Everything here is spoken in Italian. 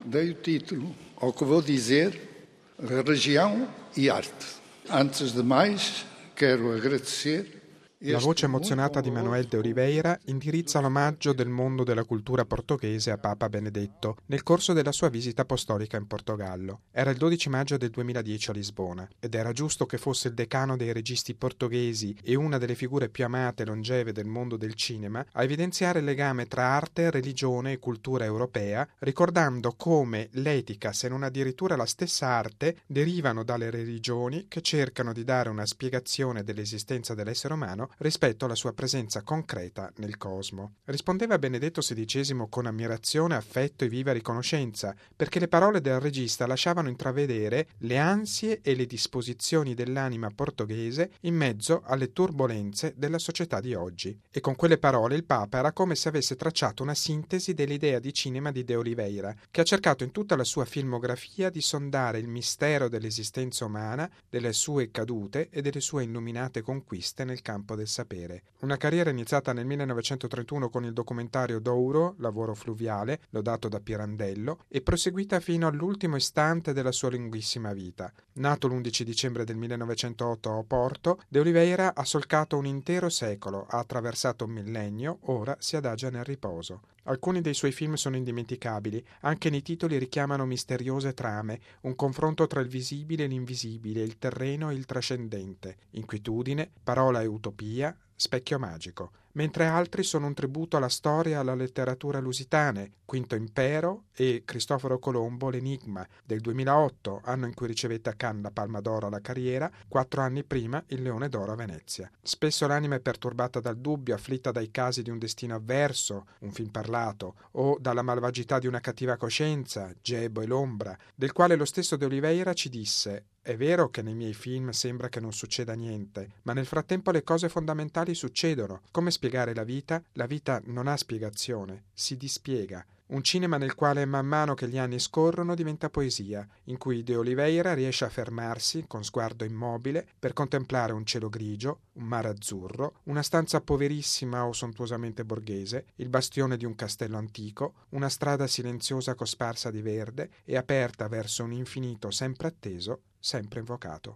Dei o título ao que vou dizer, religião e arte. Antes de mais, quero agradecer. La voce emozionata di Manuel de Oliveira indirizza l'omaggio del mondo della cultura portoghese a Papa Benedetto nel corso della sua visita apostolica in Portogallo. Era il 12 maggio del 2010 a Lisbona ed era giusto che fosse il decano dei registi portoghesi e una delle figure più amate e longeve del mondo del cinema a evidenziare il legame tra arte, religione e cultura europea, ricordando come l'etica, se non addirittura la stessa arte, derivano dalle religioni che cercano di dare una spiegazione dell'esistenza dell'essere umano rispetto alla sua presenza concreta nel cosmo. Rispondeva Benedetto XVI con ammirazione, affetto e viva riconoscenza, perché le parole del regista lasciavano intravedere le ansie e le disposizioni dell'anima portoghese in mezzo alle turbolenze della società di oggi. E con quelle parole il Papa era come se avesse tracciato una sintesi dell'idea di cinema di De Oliveira, che ha cercato in tutta la sua filmografia di sondare il mistero dell'esistenza umana, delle sue cadute e delle sue illuminate conquiste nel campo del sapere. Una carriera iniziata nel 1931 con il documentario Douro, lavoro fluviale, lodato da Pirandello, e proseguita fino all'ultimo istante della sua lunghissima vita. Nato l'11 dicembre del 1908 a Oporto, De Oliveira ha solcato un intero secolo, ha attraversato un millennio, ora si adagia nel riposo. Alcuni dei suoi film sono indimenticabili, anche nei titoli richiamano misteriose trame, un confronto tra il visibile e l'invisibile, il terreno e il trascendente, inquietudine, parola e utopia, specchio magico, mentre altri sono un tributo alla storia e alla letteratura lusitane, Quinto Impero e Cristoforo Colombo, L'Enigma, del 2008, anno in cui ricevette a Cannes la Palma d'Oro alla carriera, 4 anni prima il Leone d'Oro a Venezia. Spesso l'anima è perturbata dal dubbio, afflitta dai casi di un destino avverso, un film parlato, o dalla malvagità di una cattiva coscienza, Gebo e l'ombra, del quale lo stesso De Oliveira ci disse: «È vero che nei miei film sembra che non succeda niente, ma nel frattempo le cose fondamentali succedono. Come spiegare la vita? La vita non ha spiegazione, si dispiega». Un cinema nel quale man mano che gli anni scorrono diventa poesia, in cui De Oliveira riesce a fermarsi con sguardo immobile per contemplare un cielo grigio, un mare azzurro, una stanza poverissima o sontuosamente borghese, il bastione di un castello antico, una strada silenziosa cosparsa di verde e aperta verso un infinito sempre atteso, sempre invocato.